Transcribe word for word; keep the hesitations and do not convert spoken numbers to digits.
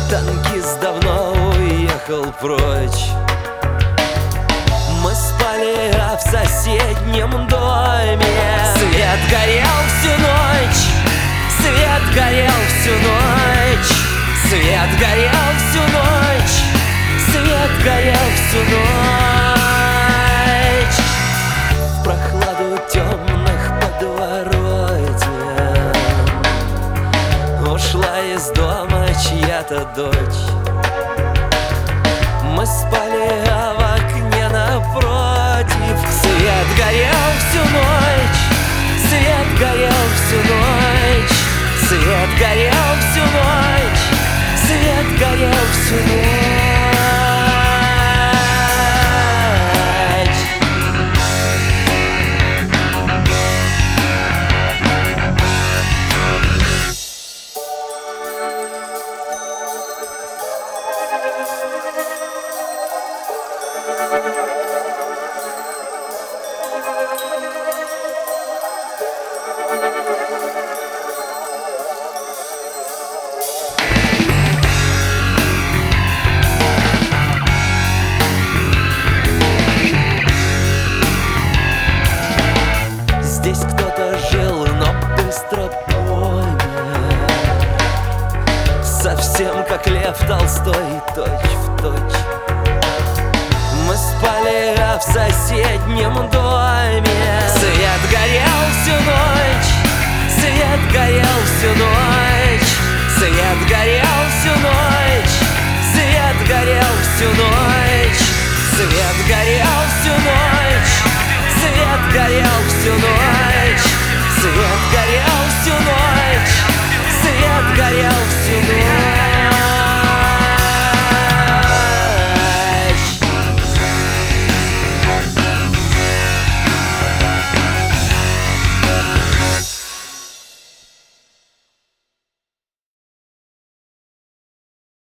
Танкист давно уехал прочь. Мы спали, а в соседнем доме свет горел всю ночь, свет горел всю ночь, свет горел всю ночь, свет горел всю ночь. В прохладу темных подворотен ушла из дома чья-то дочь. Мы спали, а в окне напротив свет горел всю ночь, свет горел всю ночь, свет горел всю ночь, свет горел всю ночь. Здесь кто-то жил, но быстро помер, совсем как Лев Толстой, точь в точь. Мы спали, а в соседнем доме свет горел всю ночь, свет горел всю ночь, свет горел всю ночь.